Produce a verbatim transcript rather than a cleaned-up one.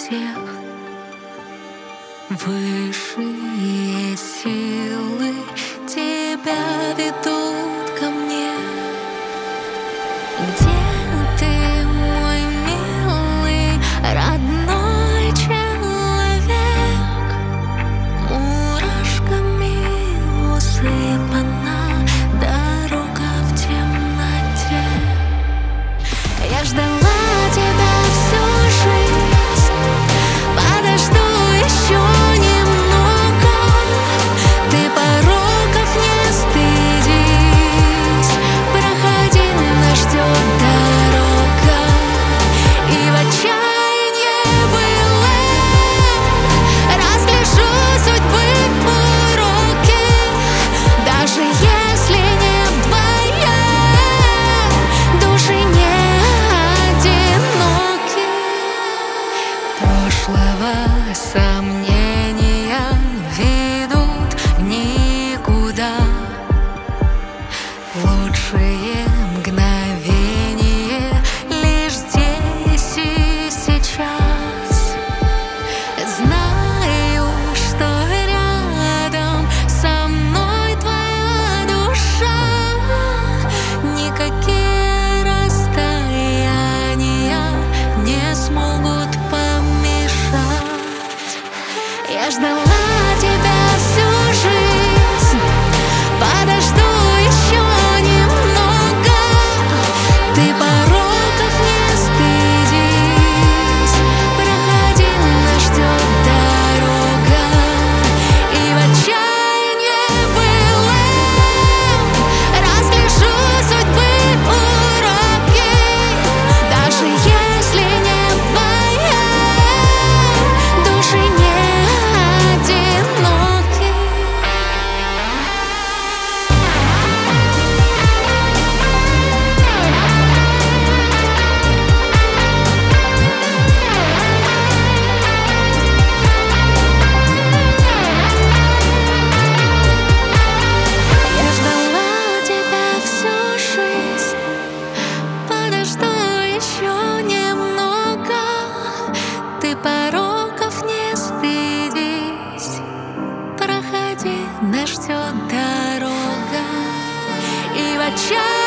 всех. Высшие силы тебя ведут ко мне. Где ты, мой милый, родной человек? Мурашками усыпана дорога в темноте. Я ждала тебя всю жизнь, подожду еще немного. Ты пороков не стыдись, проходи, нас ждет дорога. И в отчаянии былым разгляжу судьбы уроки. Даже если не вдвоем, души не одиноки. Прошлого сомнения ведут никуда. Лучшие мгновения лишь здесь и сейчас. Знаю, что рядом со мной твоя душа. Никакие расстояния не смогут помешать. Я ждала тебя всю жизнь, подожду еще немного. Ты пороков не стыдись, проходи, нас ждет дорога. И в отчаянии былым разгляжу судьбы уроки. Даже если не вдвоем, души не одиноки. Я ждала тебя всю жизнь, подожду еще немного. Ты пороков не стыдись, проходи, нас ждет дорога. И в отчаянии